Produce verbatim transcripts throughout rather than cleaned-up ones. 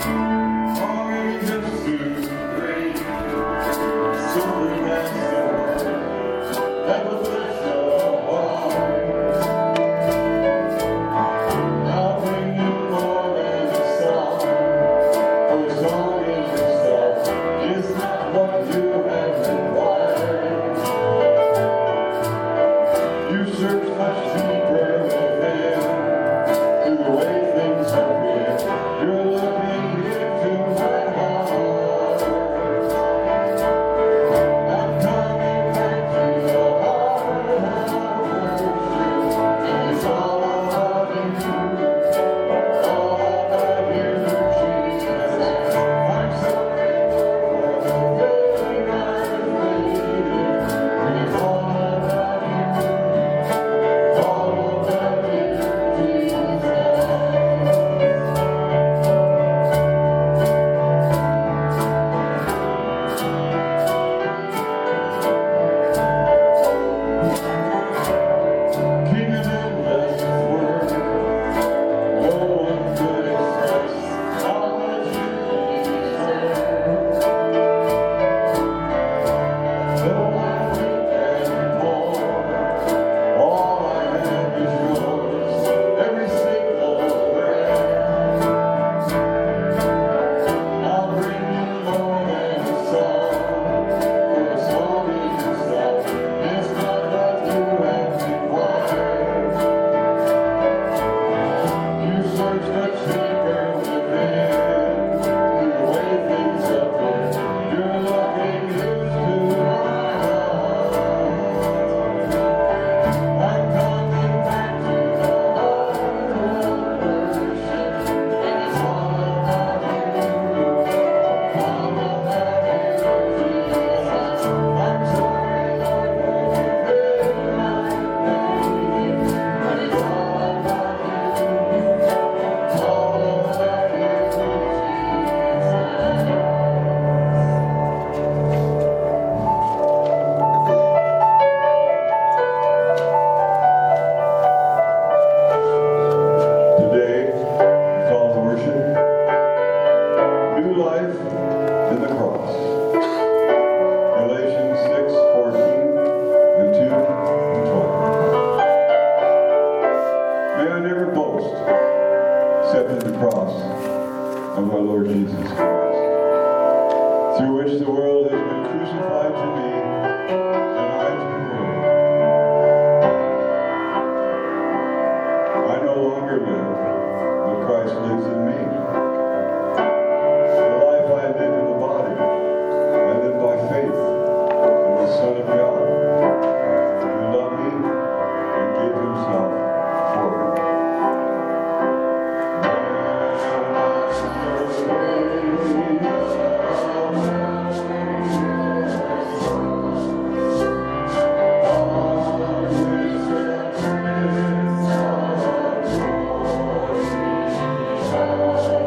Thank you.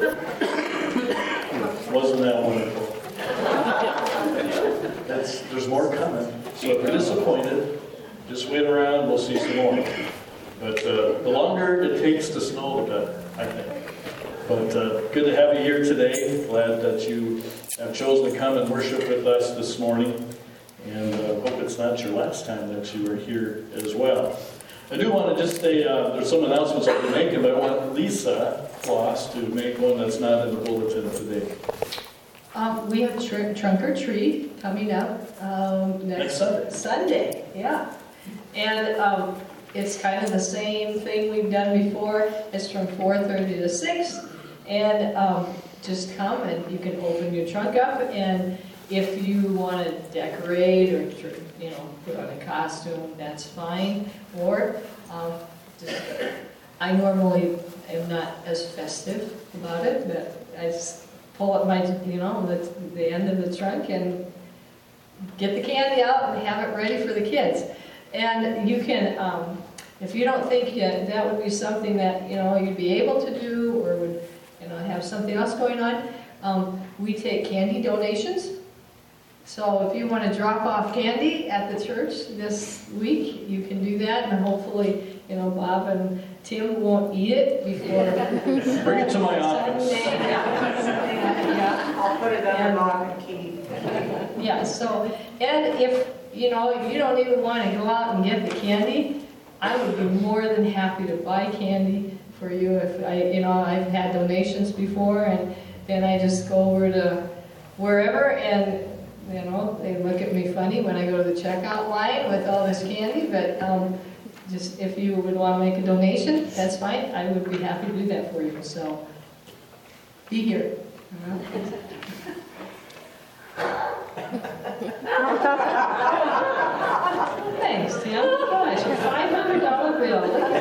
Wasn't that wonderful? That's, there's more coming. So if you're disappointed, just wait around, we'll see some more. But uh, the longer it takes to snow, the better, I think. But uh, good to have you here today. Glad that you have chosen to come and worship with us this morning. And uh, hope it's not your last time that you are here as well. I do want to just say, uh, there's some announcements I'll be making, but I want Lisa Floss to make one that's not in the bulletin today. Um, we have tr- trunk or treat coming up um, next, Next Sunday. Sunday, yeah. And um, it's kind of the same thing we've done before. It's from four thirty to six. And um, just come and you can open your trunk up, and if you want to decorate or, you know, put on a costume, that's fine. Or, um, just, I normally am not as festive about it, but I just pull up my, you know, the, the end of the trunk and get the candy out and have it ready for the kids. And you can, um, if you don't think yet that would be something that, you know, you'd be able to do or would, you know, have something else going on, um, we take candy donations. So if you want to drop off candy at the church this week, you can do that, and hopefully, you know, Bob and Tim won't eat it before. Bring it to my office. Sunday, yeah, yeah. I'll put it under lock and key. Yeah, so, and if, you know, you don't even want to go out and get the candy, I would be more than happy to buy candy for you. If I, you know, I've had donations before, and then I just go over to wherever, and you know, they look at me funny when I go to the checkout line with all this candy, but um, just if you would want to make a donation, that's fine. I would be happy to do that for you. So be here. Thanks, Tim. Gosh, a five hundred dollar bill. Look at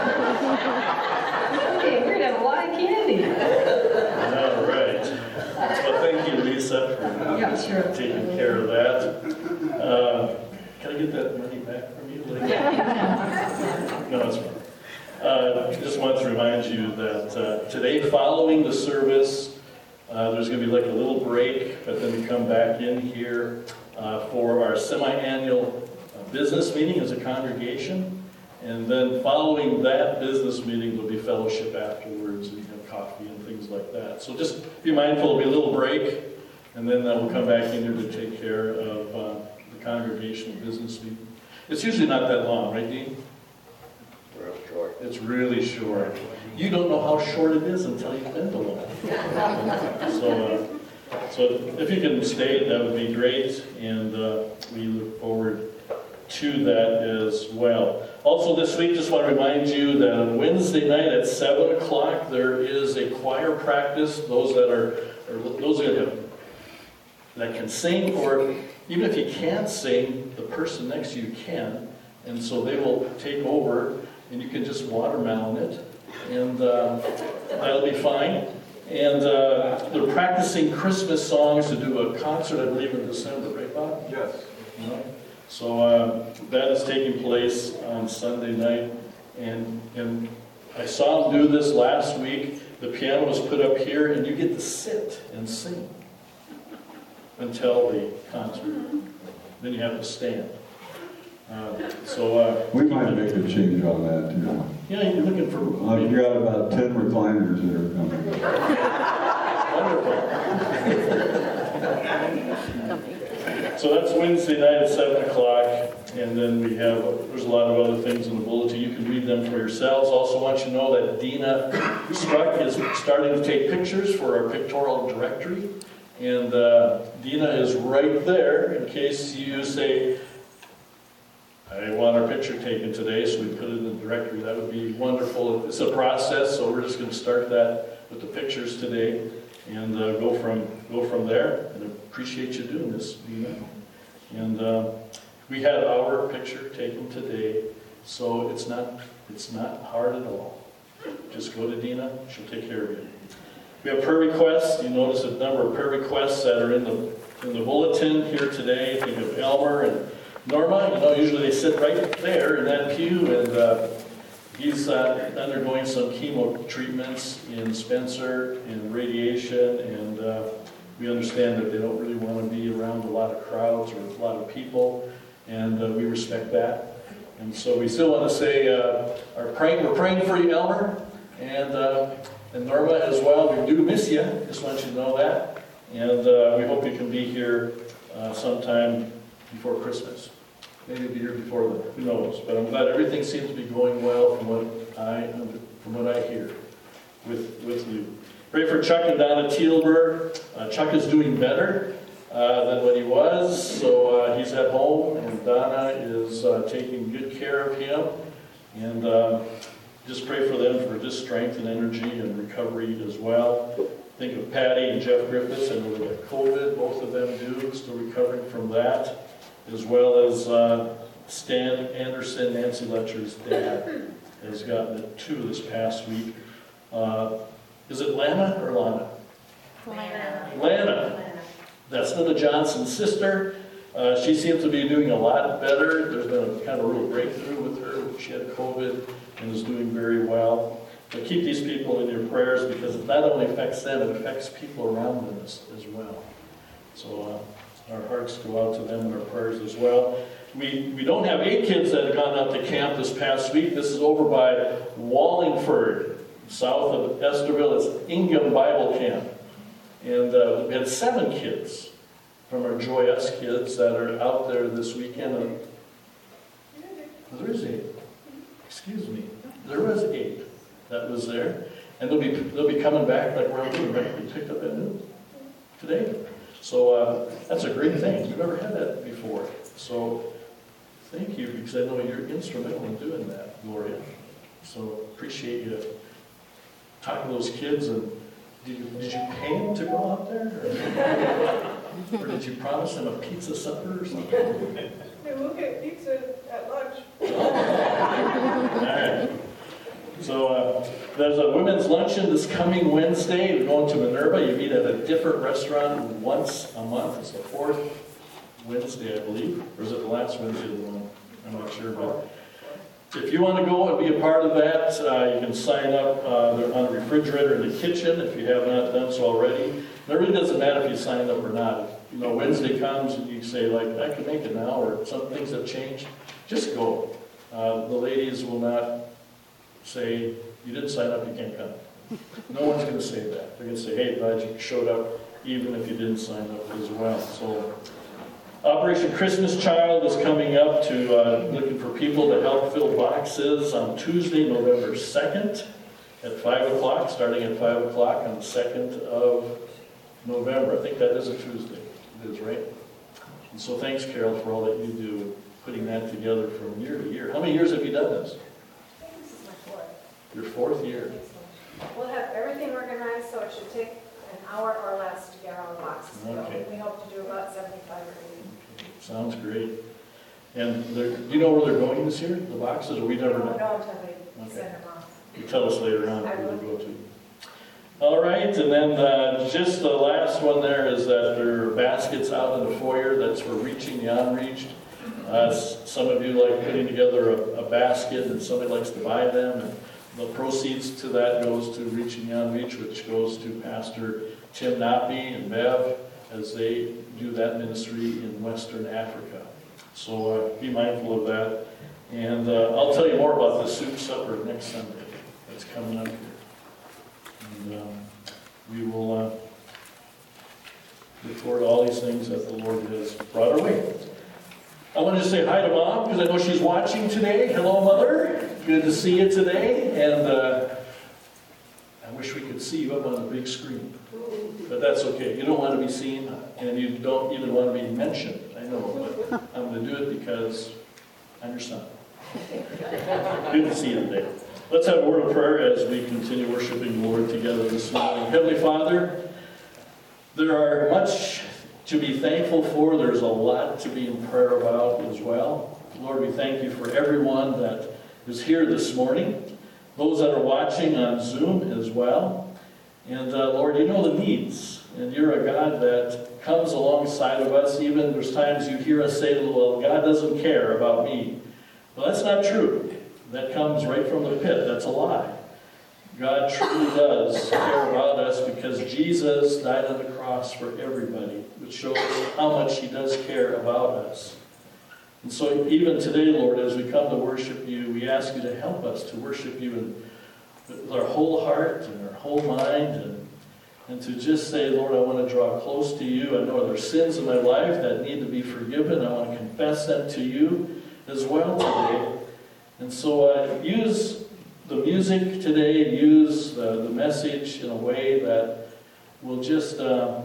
that. Okay, we're going to have a lot of candy. All right. Well, thank you, Lisa, for Yeah, sure. taking care of that. Uh, can I get that money back from you later? Yeah. No, it's fine. Uh, just want to remind you that uh, today, following the service, uh, there's going to be like a little break, but then we come back in here uh, for our semi-annual uh, business meeting as a congregation. And then following that business meeting, there'll be fellowship afterwards, and you have coffee and things like that. So just be mindful, there'll be a little break, and then uh, we'll come back in here to take care of uh, the congregational business meeting. It's usually not that long, right, Dean? Real short. It's really short. You don't know how short it is until you've been to one. So, uh, so if you can stay, that would be great, and uh, we look forward to that as well. Also this week, just want to remind you that on Wednesday night at seven o'clock, there is a choir practice. Those that are, or those that have, that can sing, or even if you can't sing, the person next to you can, and so they will take over, and you can just watermelon it, and uh, that'll be fine. And uh, they're practicing Christmas songs to do a concert, I believe, in December, right, Bob? Yes. You know? So uh, that is taking place on Sunday night, and and I saw them do this last week. The piano was put up here, and you get to sit and sing until the concert. Then you have to stand. Uh, so uh, We might make a change on that too. yeah, you're looking for I've got about ten recliners that are coming. Wonderful. So that's Wednesday night at seven o'clock, and then we have, there's a lot of other things in the bulletin. You can read them for yourselves. Also want you to know that Dina Struck is starting to take pictures for our pictorial directory. And uh, Dina is right there in case you say, I want our picture taken today, so we put it in the directory. That would be wonderful. It's a process, so we're just going to start that with the pictures today and uh, go from go from there. And appreciate you doing this, Dina. And uh, we had our picture taken today, so it's not it's not hard at all. Just go to Dina; she'll take care of you. We have prayer requests. You notice a number of prayer requests that are in the in the bulletin here today. Think of Elmer and Norma. You know, usually they sit right there in that pew, and uh, he's uh, undergoing some chemo treatments in Spencer and radiation, and uh, we understand that they don't really want to be around a lot of crowds or a lot of people, and uh, we respect that. And so we still want to say, uh, our praying, we're praying for you, Elmer, and, uh, and Norma as well. We do miss you, just want you to know that. And uh, we hope you can be here uh, sometime before Christmas. Maybe be here before then, who knows? But I'm glad everything seems to be going well from what I, from what I hear with, with you. Pray for Chuck and Donna Teelberg. Uh, Chuck is doing better uh, than what he was, so uh, he's at home, and Donna is uh, taking good care of him. And uh, just pray for them for just strength and energy and recovery as well. Think of Patty and Jeff Griffiths, and with the COVID, both of them do, still recovering from that, as well as uh, Stan Anderson, Nancy Letcher's dad, has gotten it too this past week. Uh, is it Lana or Lana? Lana. Lana. That's Linda Johnson's sister. Uh, she seems to be doing a lot better. There's been a kind of a real breakthrough with her. She had COVID and is doing very well. But keep these people in your prayers, because it not only affects them, it affects people around them as, as well. So uh, our hearts go out to them and our prayers as well. We, we don't have eight kids that have gone out to camp this past week. This is over by Wallingford, south of Esterville. It's Ingham Bible Camp. And uh, we had seven kids from our Joy S kids that are out there this weekend. And there is eight. Excuse me. There was eight that was there. And they'll be they'll be coming back like we're coming back. We picked up at noon today. So uh, that's a great thing. We've never had that before. So thank you, because I know you're instrumental in doing that, Gloria. So appreciate you talking to those kids. And did you, did you pay them to go out there? Or, or did you promise them a pizza supper or something? Hey, we'll get pizza at lunch. All right. So uh, there's a women's luncheon this coming Wednesday. We're going to Minerva. You meet at a different restaurant once a month. It's the fourth Wednesday, I believe. Or is it the last Wednesday of the month? I'm not sure. But if you want to go and be a part of that, uh, you can sign up uh, on the refrigerator in the kitchen if you have not done so already. And it really doesn't matter if you sign up or not. You know, Wednesday comes and you say, like, I can make it now, or some things have changed. Just go. Uh, the ladies will not say, you didn't sign up, you can't come. No one's going to say that. They're going to say, hey, glad you showed up, even if you didn't sign up as well. So Operation Christmas Child is coming up to uh, looking for people to help fill boxes on Tuesday, November second at five o'clock, starting at five o'clock on the second of November. I think that is a Tuesday. It is, right? And so thanks, Carol, for all that you do, putting that together from year to year. How many years have you done this? I think this is my fourth. Your fourth year. We'll have everything organized, so it should take an hour or less to get all the boxes. So Okay. we hope to do about seventy-five or eighty. Sounds great. And they're- do you know where they're going this year, the boxes, or we We never won't know? know until they Okay. send them off. You tell us later on where they go to. All right, and then uh, just the last one there is that there are baskets out in the foyer. That's for reaching the unreached. Uh, s- some of you like putting together a, a basket, and somebody likes to buy them. And the proceeds to that goes to Reaching the Unreached, which goes to Pastor Tim Nappy and Bev as they do that ministry in Western Africa. So uh, be mindful of that. And uh, I'll tell you more about the soup supper next Sunday. That's coming up here. And um, we will uh, look forward to all these things that the Lord has brought our way. I want to just say hi to Mom, because I know she's watching today. Hello, Mother. Good to see you today. And uh, I wish we could see you up on the big screen. But that's okay. You don't want to be seen, and you don't even want to be mentioned. I know, but I'm going to do it because I'm your son. Good to see you today. Let's have a word of prayer as we continue worshiping the Lord together this morning. Heavenly Father, there are much to be thankful for. There's a lot to be in prayer about as well. Lord, we thank you for everyone that is here this morning, those that are watching on Zoom as well. And uh, Lord, you know the needs, and you're a God that comes alongside of us. Even there's times you hear us say, well, God doesn't care about me. Well, that's not true. that comes right from the pit. That's a lie. God truly does care about us because Jesus died on the cross for everybody, which shows how much he does care about us. And so even today, Lord, as we come to worship you, we ask you to help us to worship you in, with our whole heart and our whole mind, and, and to just say, Lord, I want to draw close to you. I know there are sins in my life that need to be forgiven. I want to confess them to you as well today. And so uh, use the music today, use uh, the message in a way that will just uh,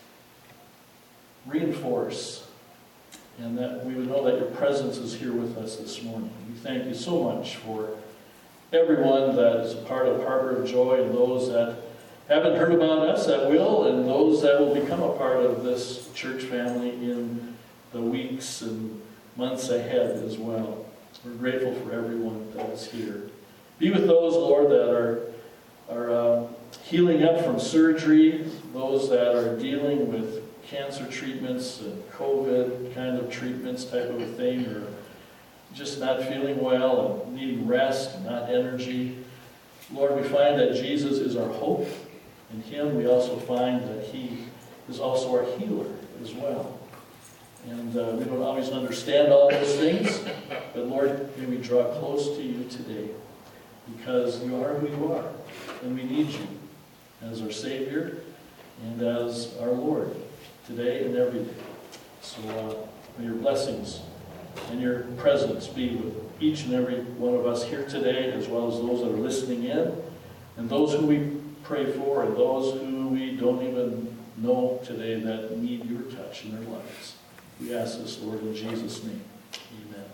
reinforce, and that we would know that your presence is here with us this morning. We thank you so much for everyone that is a part of Harbor of Joy, and those that haven't heard about us that will, and those that will become a part of this church family in the weeks and months ahead as well. We're grateful for everyone that is here. Be with those, Lord, that are, are uh, healing up from surgery, those that are dealing with cancer treatments and COVID kind of treatments type of a thing, or just not feeling well and needing rest and not energy. Lord, we find that Jesus is our hope. In him we also find that he is also our healer as well. And uh, we don't always understand all those things, but Lord, may we draw close to you today, because you are who you are, and we need you as our Savior and as our Lord today and every day. So uh, may your blessings and your presence be with each and every one of us here today, as well as those that are listening in, and those who we pray for, and those who we don't even know today that need your touch in their lives. We ask this, Lord, in Jesus' name. Amen.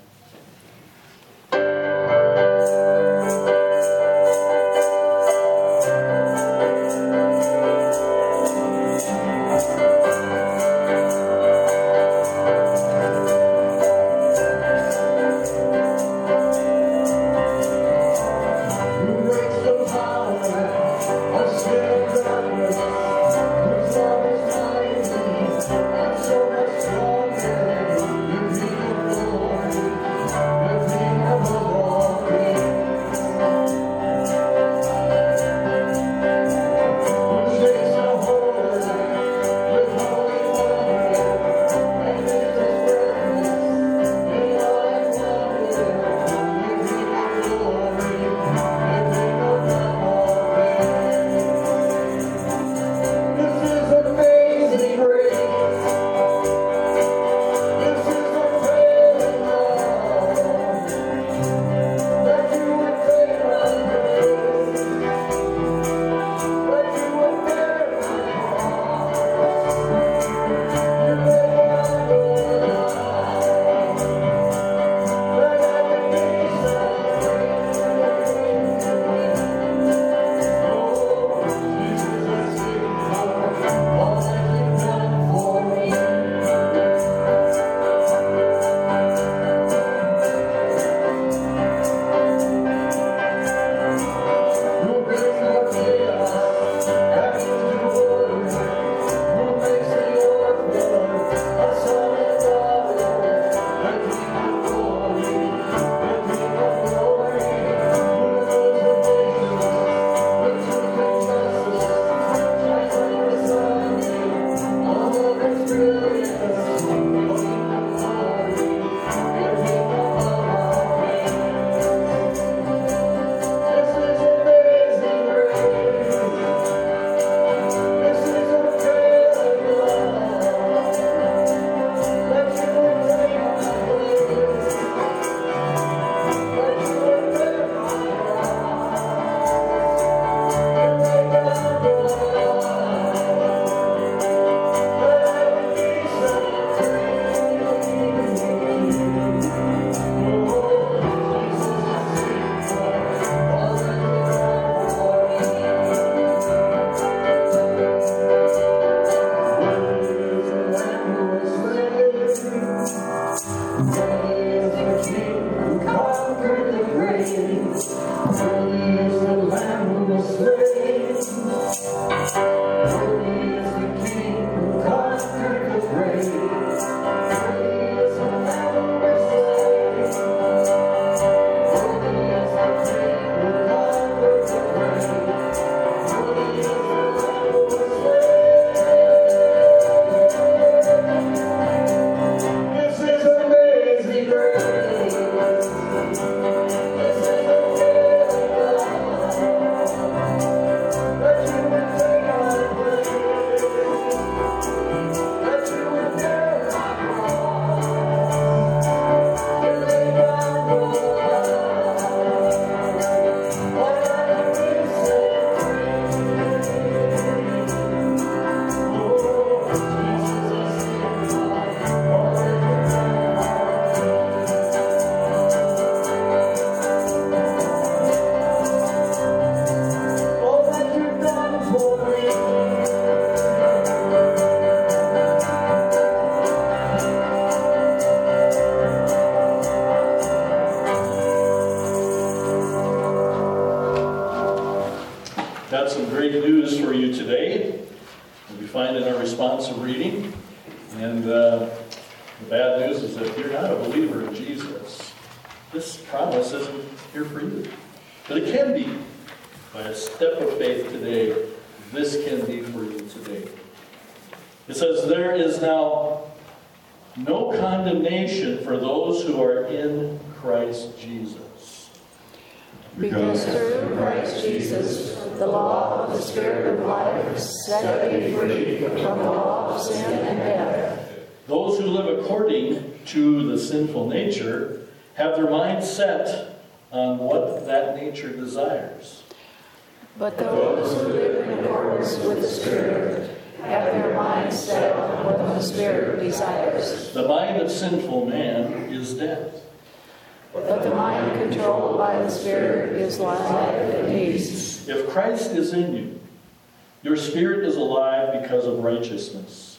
We'll be find in our responsive reading. And uh, the bad news is that if you're not a believer in Jesus, this promise isn't here for you. But it can be. By a step of faith today, this can be for you today. It says, there is now no condemnation for those who are in Christ Jesus. Because through Christ Jesus, the law of the Spirit of life set me free from the law of sin and death. Those who live according to the sinful nature have their mind set on what that nature desires. But those who live in accordance with the Spirit have their mind set on what the Spirit desires. The mind of sinful man is death. But the mind controlled by the Spirit is life and peace. If Christ is in you, your spirit is alive because of righteousness.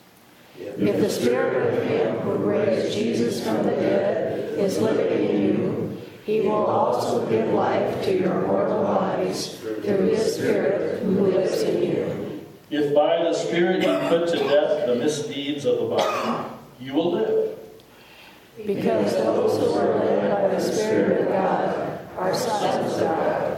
If the Spirit of Him who raised Jesus from the dead is living in you, He will also give life to your mortal bodies through His Spirit who lives in you. If by the Spirit you put to death the misdeeds of the body, you will live. Because those who are led by the Spirit of God are sons of God.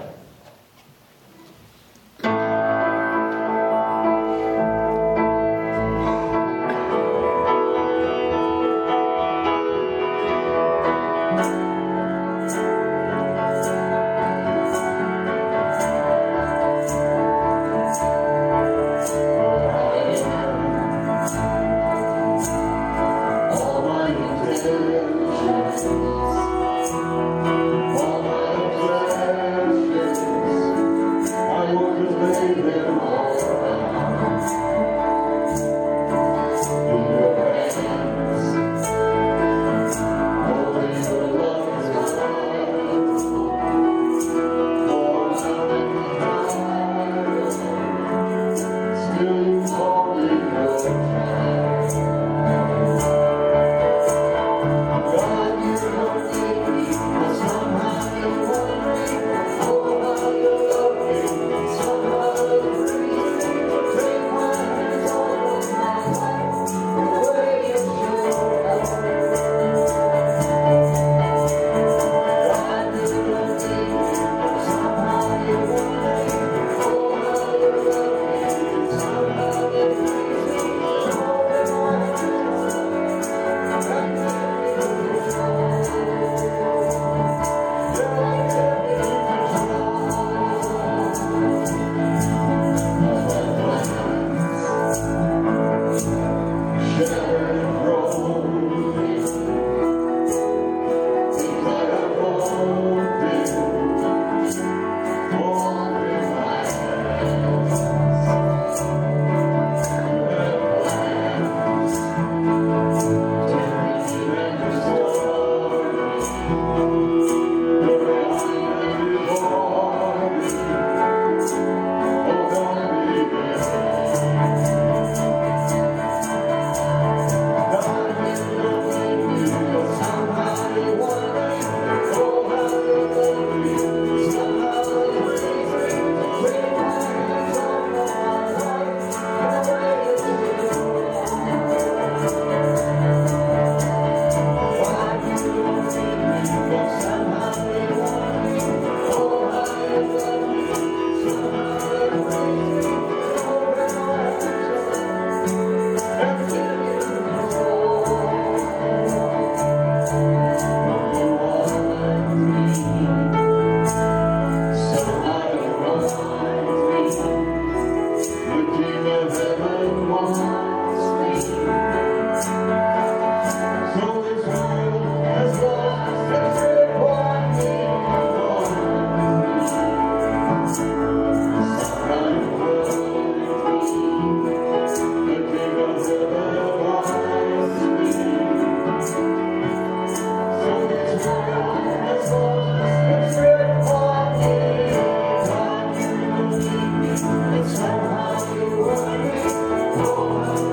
Oh,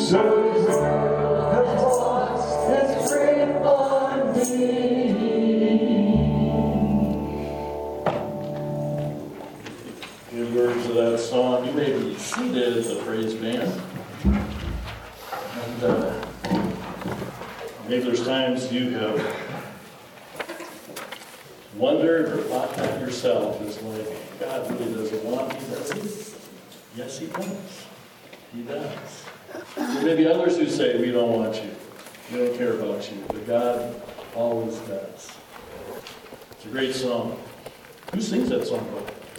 That's grip on Good words of that song. You may be seated at the praise band. And uh, maybe there's times you have wondered or thought that yourself is like, God really doesn't want me, does he? Yes, he does. He does. There may be others who say, we don't want you. We don't care about you. But God always does. It's a great song. Who sings that song?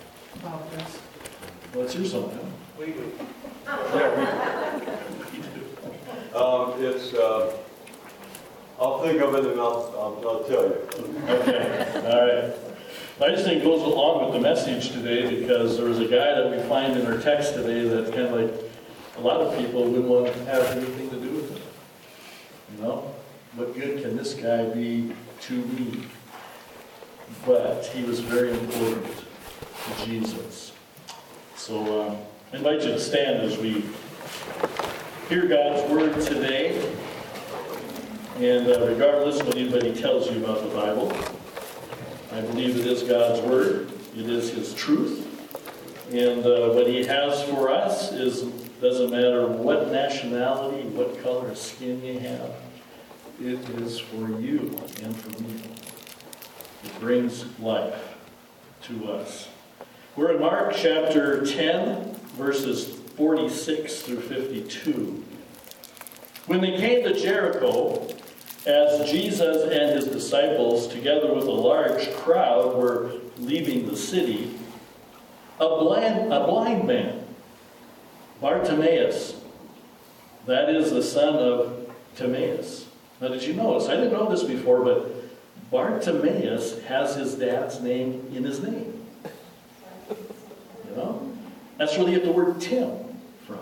Well, it's your song, huh? We do. Yeah, we, we do. Um, it's, uh, I'll think of it and I'll, I'll, I'll tell you. Okay, all right. I just think it goes along with the message today because there was a guy that we find in our text today that kind of like a lot of people wouldn't want to have anything to do with it. You know? What good can this guy be to me? But he was very important to Jesus. So um, I invite you to stand as we hear God's word today. And uh, regardless of what anybody tells you about the Bible, I believe it is God's word. It is his truth. And uh, what he has for us is, doesn't matter what nationality, what color of skin you have, it is for you and for me. It brings life to us. We're in Mark chapter ten, verses forty-six through fifty-two. When they came to Jericho, as Jesus and his disciples, together with a large crowd, were leaving the city, a blind, a blind man, Bartimaeus, that is the son of Timaeus. Now, did you notice? I didn't know this before, but Bartimaeus has his dad's name in his name. You know? That's where they get the word Tim from.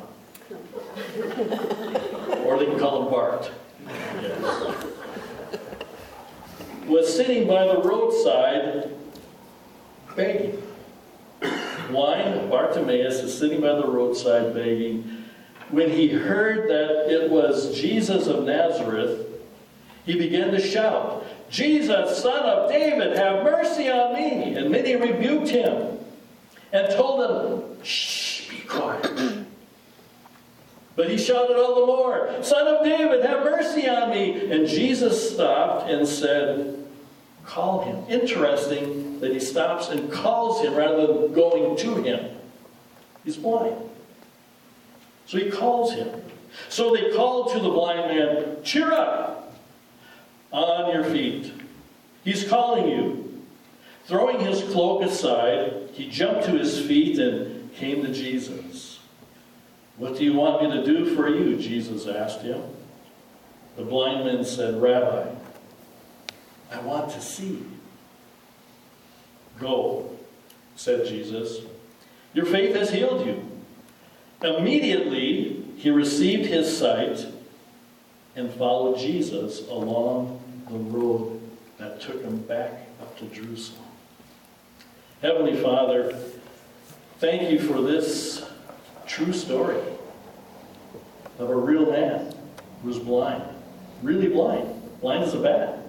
Or they can call him Bart. Yes. Was sitting by the roadside begging. Blind Bartimaeus is sitting by the roadside begging. When he heard that it was Jesus of Nazareth, he began to shout, "Jesus, son of David, have mercy on me!" And many rebuked him and told him, "Shh, be quiet." But he shouted all the more, "Son of David, have mercy on me!" And Jesus stopped and said, "Call him." Interesting that he stops and calls him rather than going to him. He's blind. So he calls him. So they called to the blind man, "Cheer up! On your feet. He's calling you." Throwing his cloak aside, he jumped to his feet and came to Jesus. "What do you want me to do for you?" Jesus asked him. The blind man said, "Rabbi, I want to see." "Go," said Jesus. "Your faith has healed you." Immediately, he received his sight and followed Jesus along the road that took him back up to Jerusalem. Heavenly Father, thank you for this true story of a real man who was blind, really blind, blind as a bat,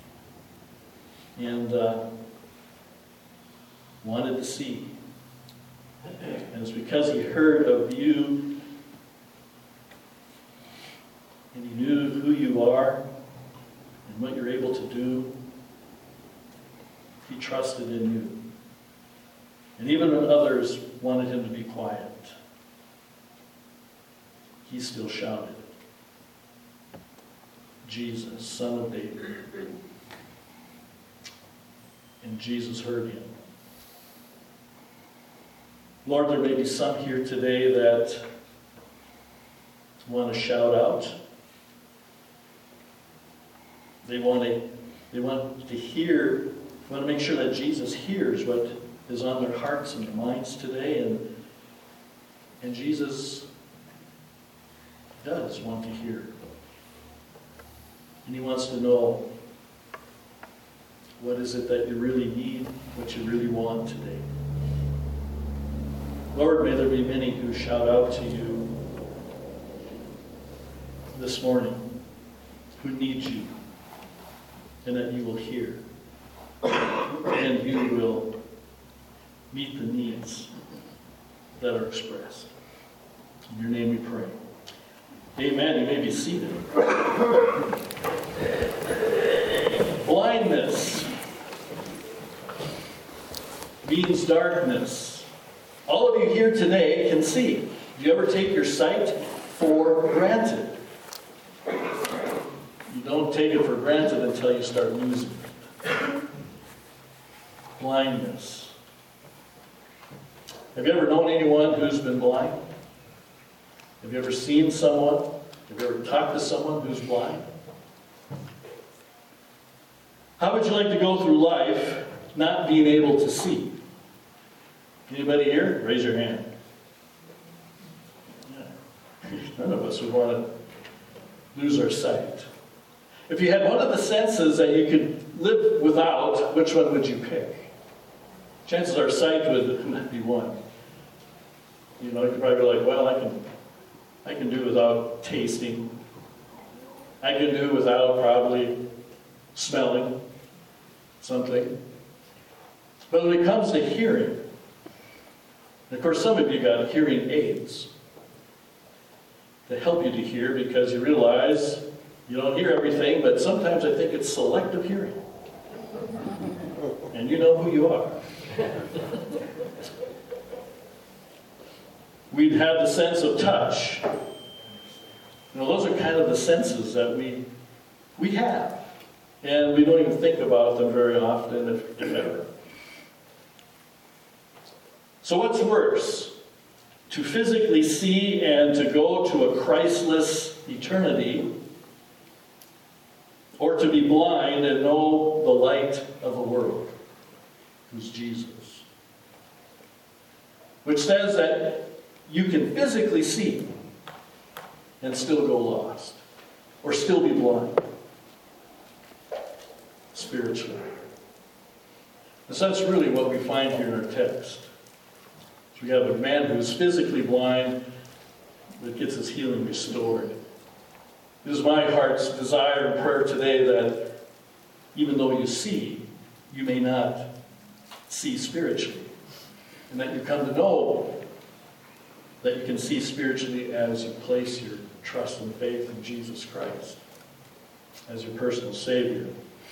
and uh, wanted to see. And it's because he heard of you and he knew who you are and what you're able to do. He trusted in you. And even when others wanted him to be quiet, he still shouted, "Jesus, son of David." And Jesus heard him. Lord, there may be some here today that want to shout out. They want to, they want to hear, want to make sure that Jesus hears what is on their hearts and their minds today. And, and Jesus does want to hear. And he wants to know, what is it that you really need, what you really want today. Lord, may there be many who shout out to you this morning who need you, and that you will hear, and you will meet the needs that are expressed. In your name we pray. Amen. You may be seated. Blindness means darkness. All of you here today can see. Do you ever take your sight for granted? You don't take it for granted until you start losing it. Blindness. Have you ever known anyone who's been blind? Have you ever seen someone? Have you ever talked to someone who's blind? How would you like to go through life not being able to see? Anybody here? Raise your hand. Yeah. None of us would want to lose our sight. If you had one of the senses that you could live without, which one would you pick? Chances are sight would be one. You know, you could probably be like, well, I can, I can do without tasting. I can do without probably smelling something. But when it comes to hearing, and of course some of you got hearing aids to help you to hear because you realize you don't hear everything, but sometimes I think it's selective hearing. And you know who you are. We'd have the sense of touch. You know, those are kind of the senses that we we have. And we don't even think about them very often, if, if ever. So what's worse? To physically see and to go to a Christless eternity, or to be blind and know the light of the world, who's Jesus. Which says that you can physically see and still go lost, or still be blind spiritually. And so that's really what we find here in our text. So we have a man who's physically blind that gets his healing restored. It is my heart's desire and prayer today that even though you see, you may not see spiritually. And that you come to know that you can see spiritually as you place your trust and faith in Jesus Christ as your personal Savior.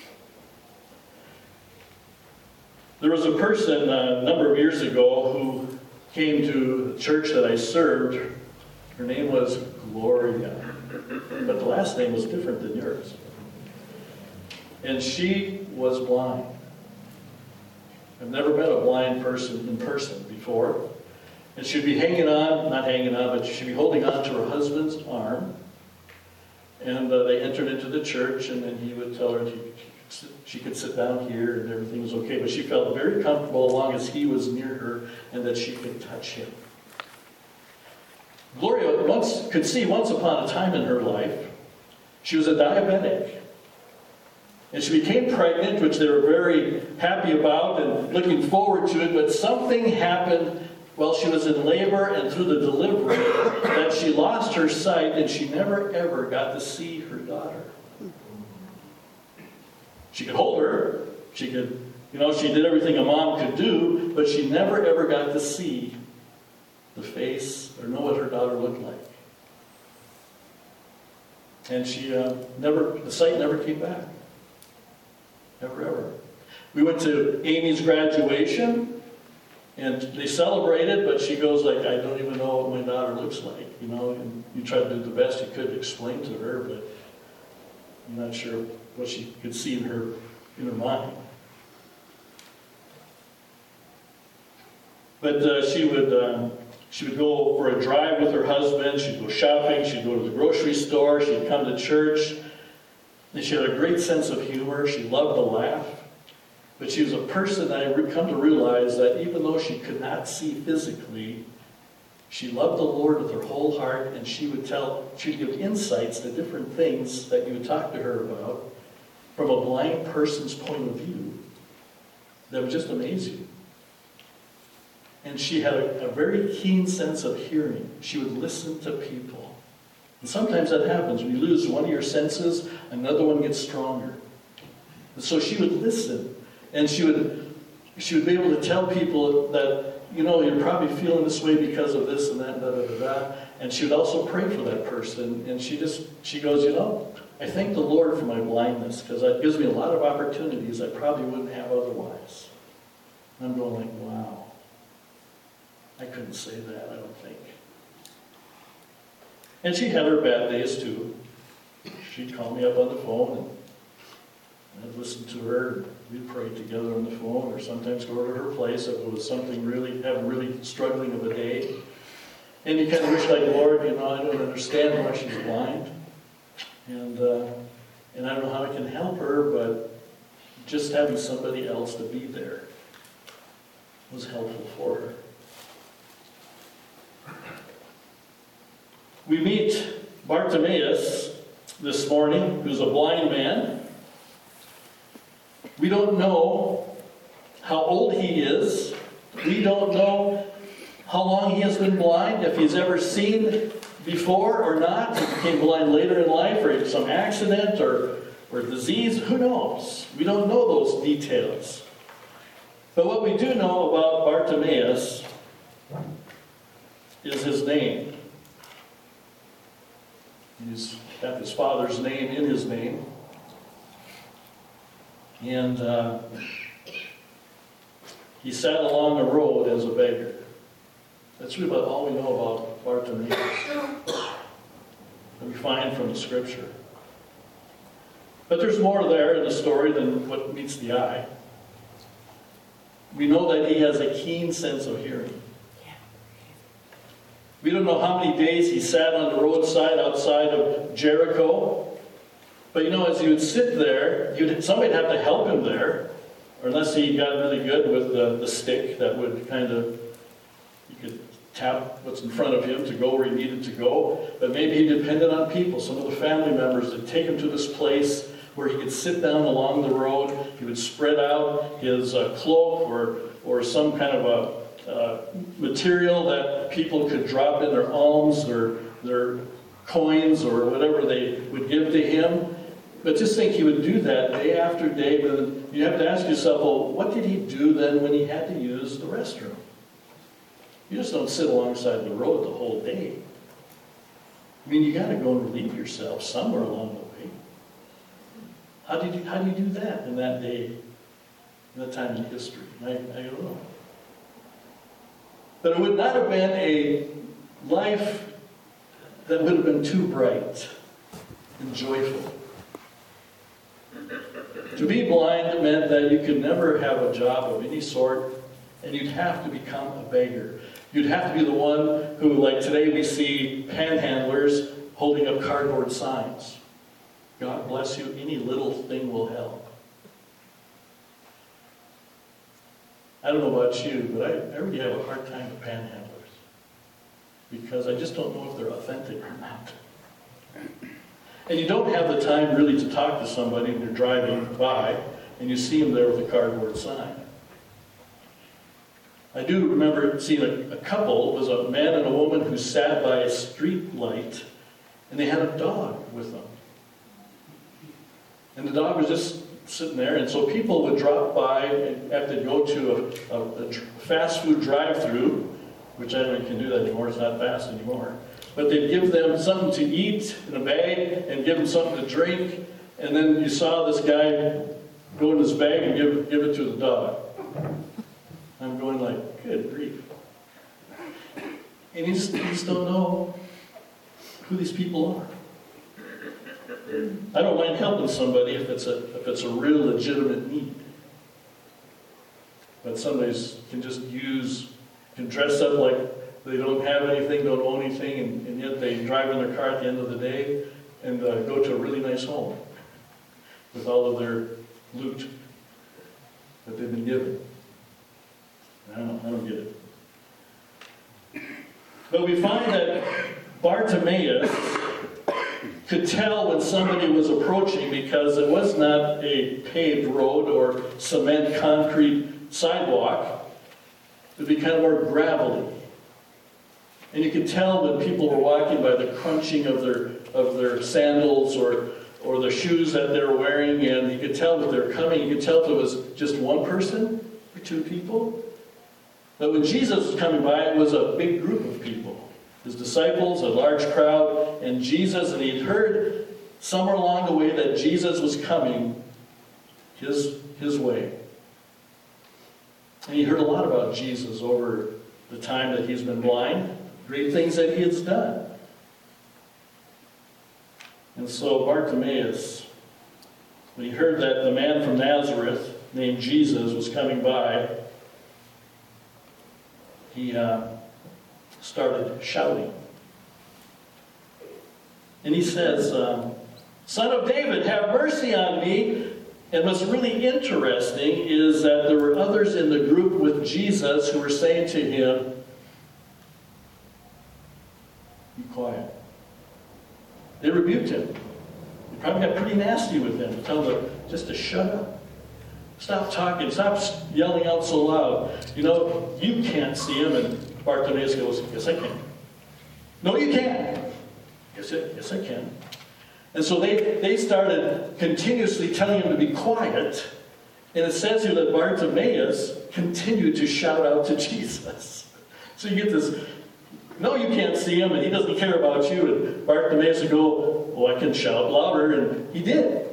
There was a person uh, a number of years ago who came to the church that I served. Her name was Gloria, but the last name was different than yours. And she was blind. I've never met a blind person in person before. And she'd be hanging on, not hanging on, but she'd be holding on to her husband's arm. And uh, they entered into the church, and then he would tell her she, she could sit down here and everything was okay. But she felt very comfortable as long as he was near her and that she could touch him. Gloria once could see once upon a time in her life, she was a diabetic. And she became pregnant, which they were very happy about and looking forward to it, but something happened while she was in labor and through the delivery that she lost her sight and she never ever got to see her daughter. She could hold her, she could, you know, she did everything a mom could do, but she never ever got to see the face or know what her daughter looked like. And she uh, never, the sight never came back. Never ever. We went to Amy's graduation, and they celebrated, but she goes like, I don't even know what my daughter looks like, you know, and you try to do the best you could to explain to her, but I'm not sure what she could see in her, in her mind. But uh, she would um, she would go for a drive with her husband, she'd go shopping, she'd go to the grocery store, she'd come to church, and she had a great sense of humor, she loved to laugh. But she was a person that I re- come to realize that even though she could not see physically, she loved the Lord with her whole heart, and she would tell, she'd give insights to different things that you would talk to her about from a blind person's point of view that would just amaze you. And she had a, a very keen sense of hearing. She would listen to people And sometimes that happens. When you lose one of your senses, another one gets stronger. And so she would listen, and she would, she would be able to tell people that, you know, you're probably feeling this way because of this and that, da, da, da, da. And she would also pray for that person. And she just, she goes, you know, I thank the Lord for my blindness, because that gives me a lot of opportunities I probably wouldn't have otherwise. And I'm going like, wow. I couldn't say that, I don't think. And she had her bad days too. She'd call me up on the phone, and I'd listen to her, and we'd pray together on the phone, or sometimes go to her place if it was something really, having really struggling of a day. And you kind of wish, like, Lord, you know, I don't understand why she's blind. And, uh, and I don't know how I can help her, but just having somebody else to be there was helpful for her. We meet Bartimaeus this morning, who's a blind man. We don't know how old he is. We don't know how long he has been blind, if he's ever seen before or not. He became blind later in life, or some accident, or, or disease. Who knows? We don't know those details. But what we do know about Bartimaeus is his name. He's got his father's name in his name. And uh, he sat along the road as a beggar. That's really about all we know about Bartimaeus that we find from the scripture. But there's more there in the story than what meets the eye. We know that he has a keen sense of hearing. We don't know how many days he sat on the roadside outside of Jericho. But you know, as he would sit there, you'd, somebody would have to help him there. Or unless he got really good with the, the stick that would kind of, you could tap what's in front of him to go where he needed to go. But maybe he depended on people, some of the family members, that take him to this place where he could sit down along the road. He would spread out his uh, cloak or, or some kind of a Uh, material that people could drop in their alms, their, their coins, or whatever they would give to him. But just think he would do that day after day. But you have to ask yourself, well, what did he do then when he had to use the restroom? You just don't sit alongside the road the whole day. I mean, you got to go and relieve yourself somewhere along the way. How did you, how do you do that in that day, in that time in history? I, I don't know. But it would not have been a life that would have been too bright and joyful. To be blind meant that you could never have a job of any sort, and you'd have to become a beggar. You'd have to be the one who, like today we see panhandlers holding up cardboard signs. God bless you, any little thing will help. I don't know about you, but I, I really have a hard time with panhandlers, because I just don't know if they're authentic or not. And you don't have the time really to talk to somebody when you're driving by and you see them there with a cardboard sign. I do remember seeing a, a couple. It was a man and a woman who sat by a street light, and they had a dog with them. And the dog was just sitting there, and so people would drop by and have to go to a, a, a fast food drive-through, which I don't know if you can do that anymore, it's not fast anymore. But they'd give them something to eat in a bag and give them something to drink, and then you saw this guy go in his bag and give, give it to the dog. I'm going like, good grief. And you just, you just don't know who these people are. I don't mind helping somebody if it's a if it's a real legitimate need. But somebody can just use, can dress up like they don't have anything, don't own anything, and, and yet they drive in their car at the end of the day and uh, go to a really nice home with all of their loot that they've been given. I don't, I don't get it. But we find that Bartimaeus could tell when somebody was approaching, because it was not a paved road or cement concrete sidewalk. It would be kind of more gravelly. And you could tell when people were walking by the crunching of their of their sandals or or the shoes that they were wearing, and you could tell that they were coming. You could tell if it was just one person or two people. But when Jesus was coming by, it was a big group of people. His disciples, a large crowd, and Jesus, and he had heard somewhere along the way that Jesus was coming his, his way. And he heard a lot about Jesus over the time that he's been blind, great things that he has done. And so Bartimaeus, when he heard that the man from Nazareth named Jesus was coming by, he uh, started shouting. And he says, um, "Son of David, have mercy on me." And what's really interesting is that there were others in the group with Jesus who were saying to him, "Be quiet." They rebuked him. They probably got pretty nasty with him, to tell him just to shut up. Stop talking. Stop yelling out so loud. You know, you can't see him. And Bartimaeus goes, "Yes, I can." "No, you can't." Yes, I, yes, I can. And so they, they started continuously telling him to be quiet. And it says here that Bartimaeus continued to shout out to Jesus. So you get this, no, you can't see him, and he doesn't care about you. And Bartimaeus would go, "Oh, I can shout louder." And he did.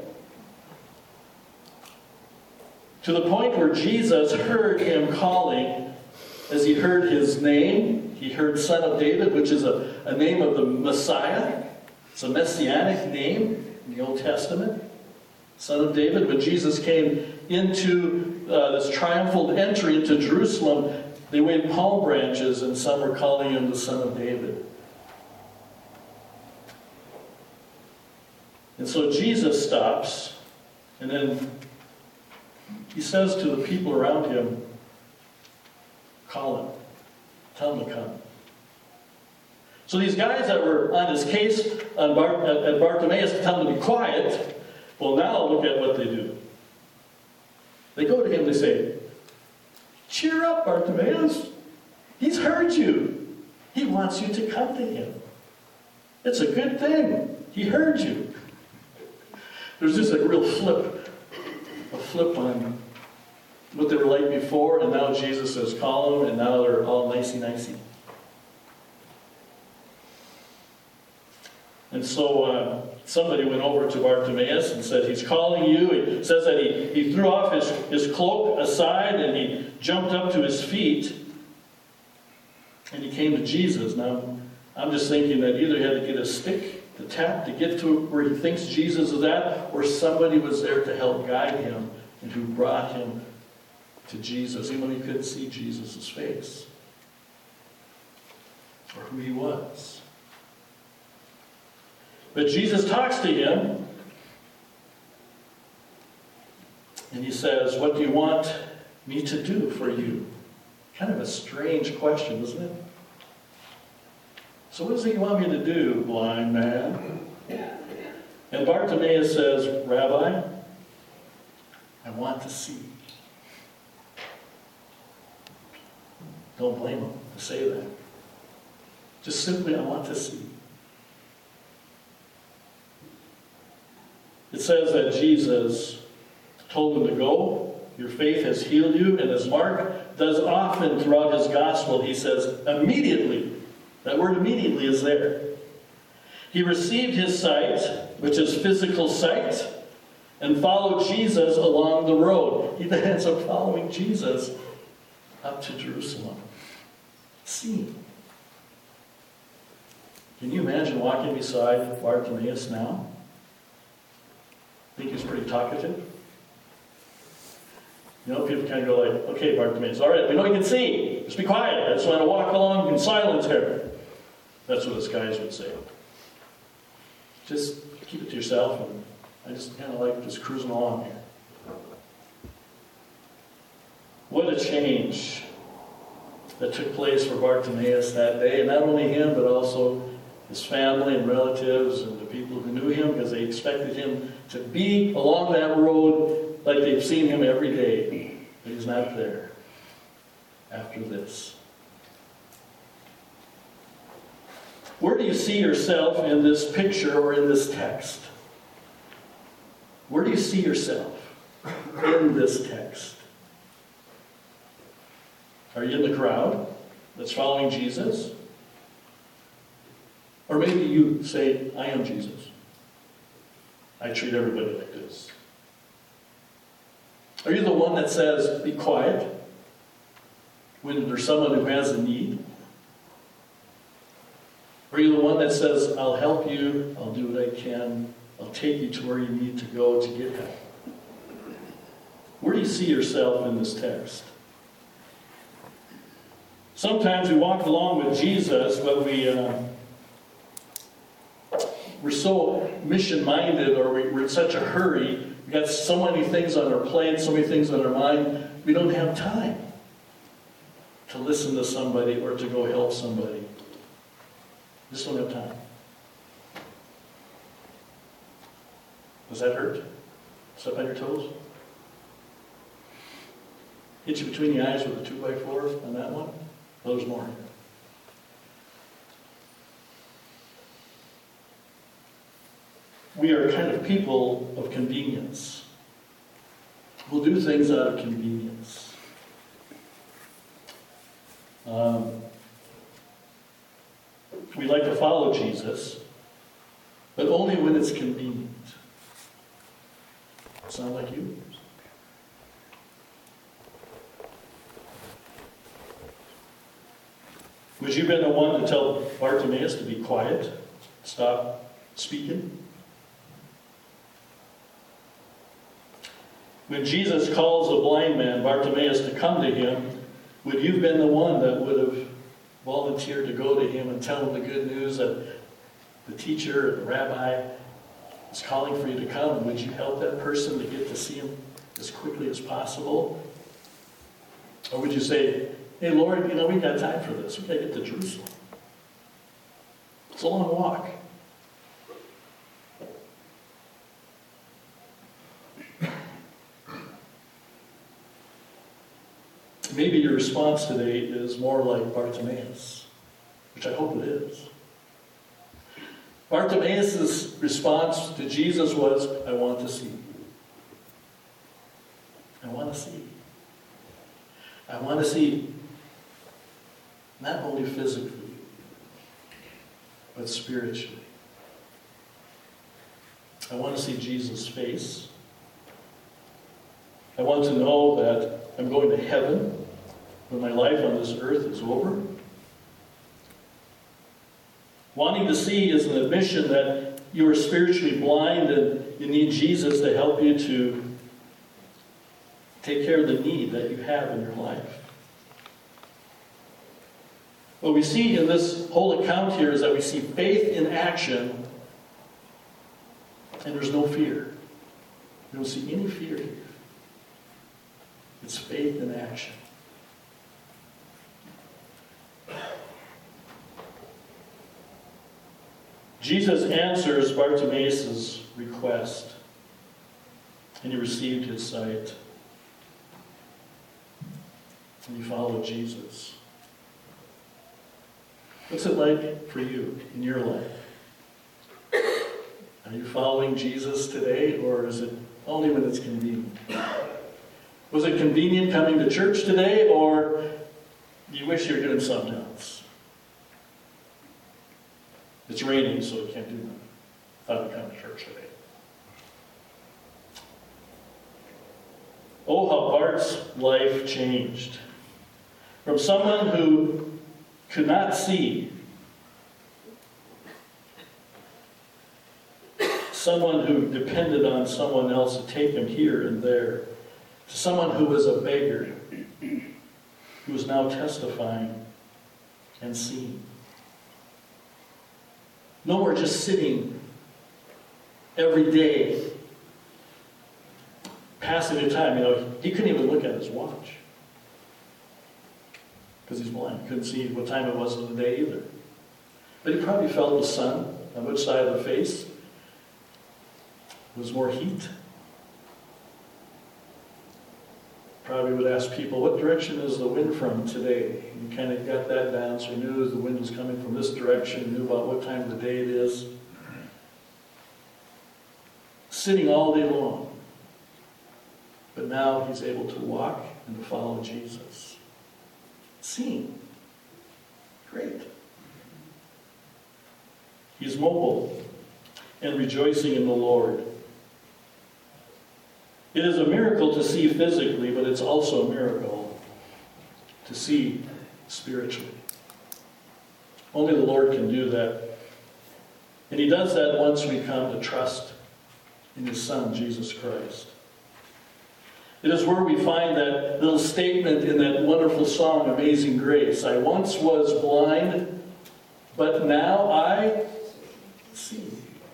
To the point where Jesus heard him calling, as he heard his name, he heard Son of David, which is a, a name of the Messiah. It's a messianic name in the Old Testament. Son of David. When Jesus came into uh, this triumphal entry into Jerusalem, they waved palm branches, and some were calling him the Son of David. And so Jesus stops, and then he says to the people around him, "Call him. Tell him to come." So these guys that were on his case on Bar- at Bartimaeus to tell him to be quiet, well, now look at what they do. They go to him, they say, "Cheer up, Bartimaeus. He's heard you. He wants you to come to him. It's a good thing. He heard you." There's just a real flip, a flip on what they were like before, and now Jesus says, "Call them," and now they're all nicey-nicey. And so uh, somebody went over to Bartimaeus and said, "He's calling you." It says that he, he threw off his, his cloak aside and he jumped up to his feet and he came to Jesus. Now, I'm just thinking that either he had to get a stick to tap to get to where he thinks Jesus is at, or somebody was there to help guide him and who brought him to Jesus, even when he couldn't see Jesus' face or who he was. But Jesus talks to him, and he says, "What do you want me to do for you?" Kind of a strange question, isn't it? "So what does he want me to do, blind man?" And Bartimaeus says, "Rabbi, I want to see." Don't blame him to say that. Just simply, I want to see. It says that Jesus told him to go. "Your faith has healed you." And as Mark does often throughout his gospel, he says, immediately. That word immediately is there. He received his sight, which is physical sight, and followed Jesus along the road. He then ends up following Jesus up to Jerusalem. Seeing. Can you imagine walking beside Bartimaeus now? Think he's pretty talkative? You know, people kind of go like, "Okay, Bartimaeus, all right, we know you can see. Just be quiet. I just want to walk along in silence here." That's what his guys would say. Just keep it to yourself, and I just kind of like just cruising along here. What a change that took place for Bartimaeus that day, and not only him, but also his family and relatives and the people who knew him, because they expected him to be along that road like they've seen him every day. But he's not there after this. Where do you see yourself in this picture or in this text? Where do you see yourself in this text? Are you in the crowd that's following Jesus? Or maybe you say, I am Jesus. I treat everybody like this. Are you the one that says, be quiet when there's someone who has a need? Or are you the one that says, I'll help you, I'll do what I can, I'll take you to where you need to go to get help? Where do you see yourself in this text? Sometimes we walk along with Jesus, but we, uh, we're so mission-minded, or we, we're in such a hurry. We've got so many things on our plate, so many things on our mind, we don't have time to listen to somebody or to go help somebody. Just don't have time. Does that hurt? Step on your toes? Hit you between the eyes with a two by four on that one? Oh, there's more. We are kind of people of convenience. We'll do things out of convenience. Um, we like to follow Jesus, but only when it's convenient. Sound like you? Would you have been the one to tell Bartimaeus to be quiet, stop speaking? When Jesus calls a blind man, Bartimaeus, to come to him, would you have been the one that would have volunteered to go to him and tell him the good news that the teacher, the rabbi, is calling for you to come? Would you help that person to get to see him as quickly as possible? Or would you say, hey, Lord, you know, we've got time for this. We've got to get to Jerusalem. It's a long walk. Maybe your response today is more like Bartimaeus, which I hope it is. Bartimaeus' response to Jesus was, I want to see. I want to see. I want to see not only physically, but spiritually. I want to see Jesus' face. I want to know that I'm going to heaven when my life on this earth is over. Wanting to see is an admission that you are spiritually blind and you need Jesus to help you to take care of the need that you have in your life. What we see in this whole account here is that we see faith in action, and there's no fear. We don't see any fear here. It's faith in action. Jesus answers Bartimaeus' request, and he received his sight. And he followed Jesus. What's it like for you in your life? Are you following Jesus today, or is it only when it's convenient? Was it convenient coming to church today, or do you wish you were doing something else? It's raining, so you can't do that. I thought I'd come to church today. Oh, how Bart's life changed. From someone who could not see, someone who depended on someone else to take him here and there, to someone who was a beggar, who is now testifying and seeing. No more just sitting every day, passing the time. You know, he couldn't even look at his watch because he's blind. He couldn't see what time it was in the day either. But he probably felt the sun on which side of the face. There was more heat. probably would ask people, what direction is the wind from today? You kind of got that down, so you knew the wind was coming from this direction, you knew about what time of the day it is. Sitting all day long. But now he's able to walk and to follow Jesus. Seeing. Great. He's mobile and rejoicing in the Lord. It is a miracle to see physically, but it's also a miracle to see spiritually. Only the Lord can do that. And he does that once we come to trust in his Son, Jesus Christ. It is where we find that little statement in that wonderful song, Amazing Grace. I once was blind, but now I see.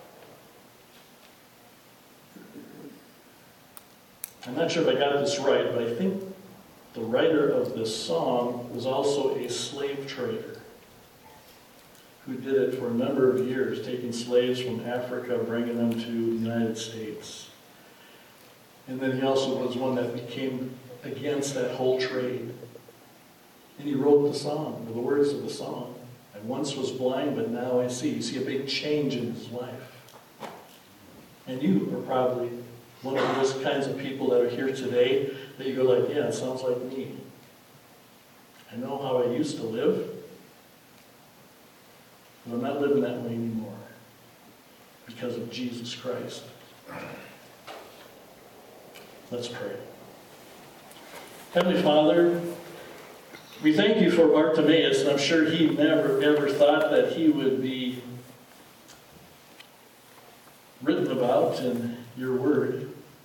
I'm not sure if I got this right, but I think the writer of this song was also a slave trader who did it for a number of years, taking slaves from Africa, bringing them to the United States. And then he also was one that became against that whole trade. And he wrote the song, the words of the song. I once was blind, but now I see. You see a big change in his life. And you are probably one of those kinds of people that are here today that you go like, yeah, it sounds like me. I know how I used to live, but I'm not living that way anymore because of Jesus Christ. Let's pray. Heavenly Father, we thank you for Bartimaeus, and I'm sure he never ever thought that he would be written about in your word.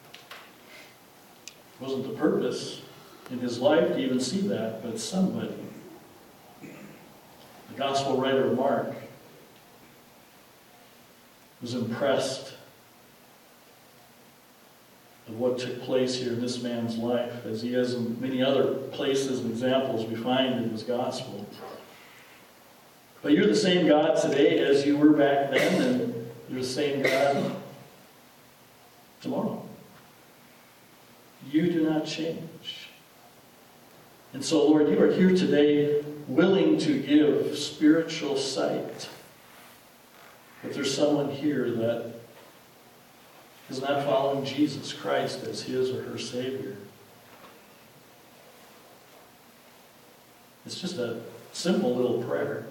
It wasn't the purpose in his life to even see that, but somebody, the gospel writer Mark, was impressed of what took place here in this man's life, as he has in many other places and examples we find in his gospel. But you're the same God today as you were back then, and you're the same God tomorrow. You do not change. And so, Lord, you are here today willing to give spiritual sight. But there's someone here that is not following Jesus Christ as his or her Savior. It's just a simple little prayer.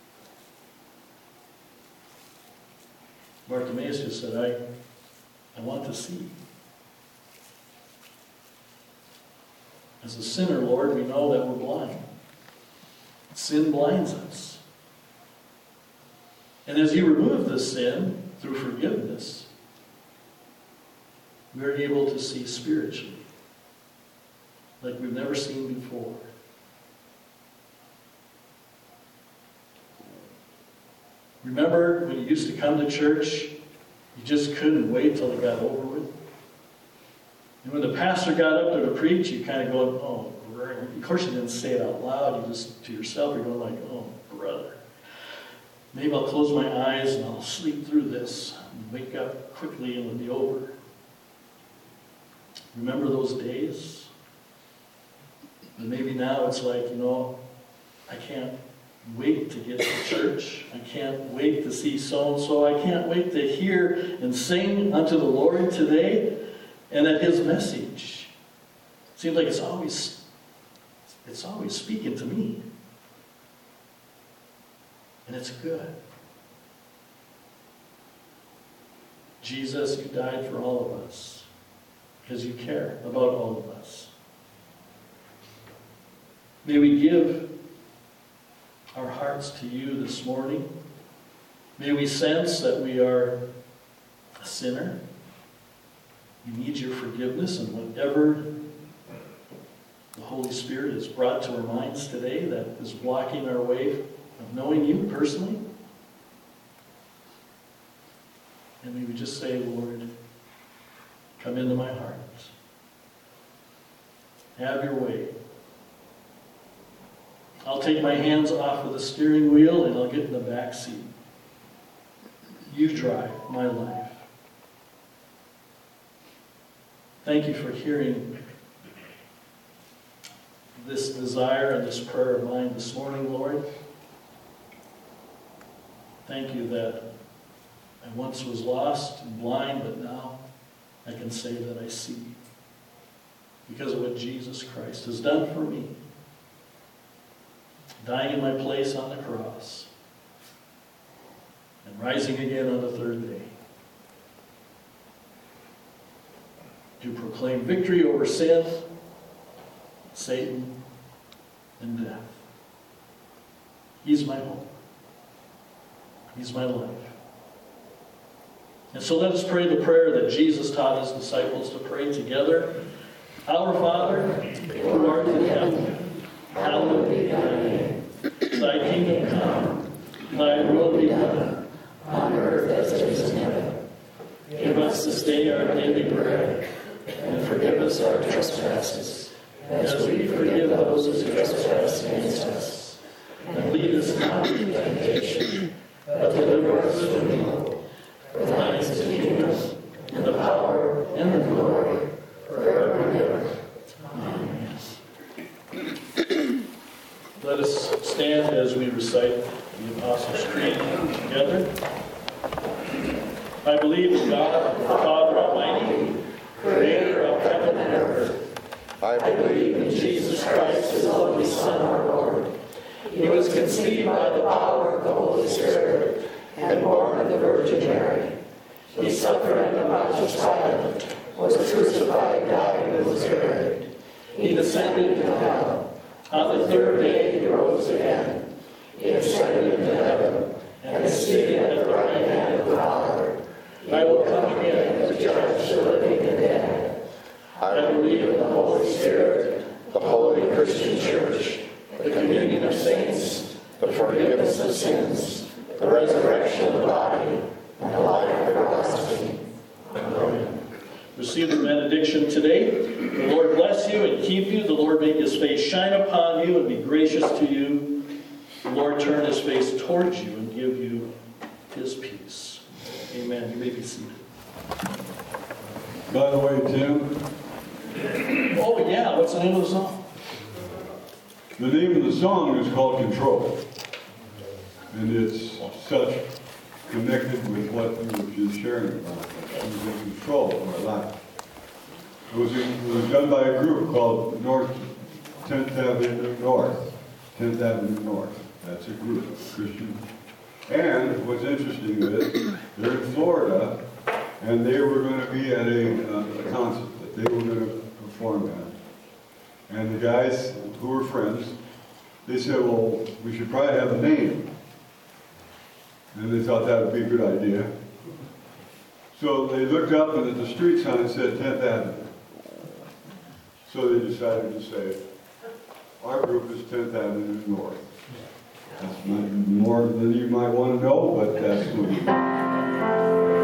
Bartimaeus just said, I, I want to see. As a sinner, Lord, we know that we're blind. Sin blinds us. And as you remove the sin through forgiveness, we're able to see spiritually, like we've never seen before. Remember when you used to come to church, you just couldn't wait till it got over with? And when the pastor got up there to preach, you kind of go, oh, brother. Of course you didn't say it out loud, you just, to yourself, you're going like, oh, brother. Maybe I'll close my eyes and I'll sleep through this and wake up quickly and it'll be over. Remember those days? And maybe now it's like, you know, I can't wait to get to church. I can't wait to see so-and-so. I can't wait to hear and sing unto the Lord today, and that his message seems like it's always, it's always speaking to me. And it's good. Jesus, you died for all of us. Because you care about all of us. May we give our hearts to you this morning. May we sense that we are a sinner. We need your forgiveness, and whatever the Holy Spirit has brought to our minds today that is blocking our way of knowing you personally. And may we just say, Lord, come into my heart. Have your way. I'll take my hands off of the steering wheel and I'll get in the back seat. You drive my life. Thank you for hearing this desire and this prayer of mine this morning, Lord. Thank you that I once was lost and blind, but now I can say that I see. Because of what Jesus Christ has done for me. Dying in my place on the cross. And rising again on the third day. To proclaim victory over sin, Satan, and death. He's my hope. He's my life. And so let us pray the prayer that Jesus taught his disciples to pray together. Our Father, who art in heaven, hallowed be thy name. Thy kingdom come, thy will be done, on earth as it is in heaven. give us this day our daily bread, And forgive us our trespasses, as we forgive those who trespass against us. and lead us not into Temptation, but deliver us from evil. For thine is the kingdom, and the power, and the glory, forever and ever. Amen. Let us stand as we recite the Apostles' Creed together. I believe in God, the Father Almighty, creator of heaven and earth. I I believe in Jesus Christ, his only Son, our Lord. He was conceived by the power of the Holy Spirit and born of the Virgin Mary. He suffered under Pontius Pilate, was crucified, died, and was buried. He descended into hell. On the third day he rose again. He ascended into heaven and is seated at the right hand of the Father. He will come again to judge the living and dead. I believe in the Holy Spirit, the holy Christian Church, the communion of saints, the forgiveness of sins, the resurrection of the body, and the life everlasting. Amen. Receive the benediction today. The Lord bless you and keep you. The Lord make his face shine upon you and be gracious to you. The Lord turn his face towards you and give you his peace. Amen. You may be seated. By the way, Tim, Oh, yeah. What's the name of the song? the name of the song is called Control. And it's such connected with what you were just sharing about. It was in control of my life. It was, it was done by a group called North tenth Avenue North. tenth Avenue North. That's a group, Christian. And what's interesting is, they're in Florida, and they were going to be at a, uh, a concert that they were going to perform at. And the guys who were friends, they said, well, we should probably have a name. And they thought that would be a good idea. So they looked up and at the street sign said tenth Avenue. So they decided to say, our group is tenth Avenue North. That's not more than you might want to know, but that's what it is.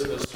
business